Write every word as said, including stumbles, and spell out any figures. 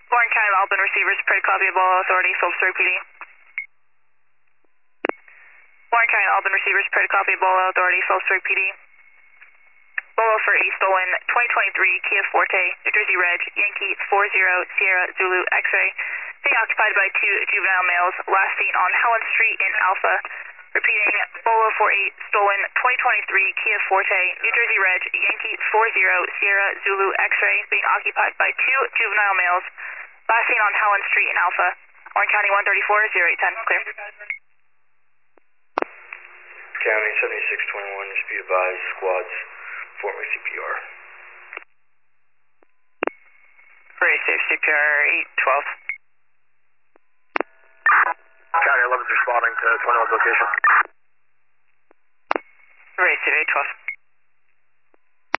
Warren County Malvern receivers, pray copy of Bolo Authority, Phillipsburg P D. Warren County Malvern receivers, pray copy of Bolo Authority, Phillipsburg P D. Bolo for a stolen twenty twenty-three Kia Forte, New Jersey Reg, Yankee four zero Sierra Zulu X-ray, being occupied by two juvenile males, last seen on Helen Street in Alpha. Repeating, Bolo for a stolen twenty twenty-three Kia Forte, New Jersey Reg, Yankee four zero Sierra Zulu X-ray, being occupied by two juvenile males, last seen on Helen Street in Alpha. Warren County one thirty-four, zero eight ten, clear. County seventy-six twenty-one, speed advised, squads, forming C P R. Very safe, C P R eight twelve. County eleven's responding to twenty-one's location. Very safe, eight twelve.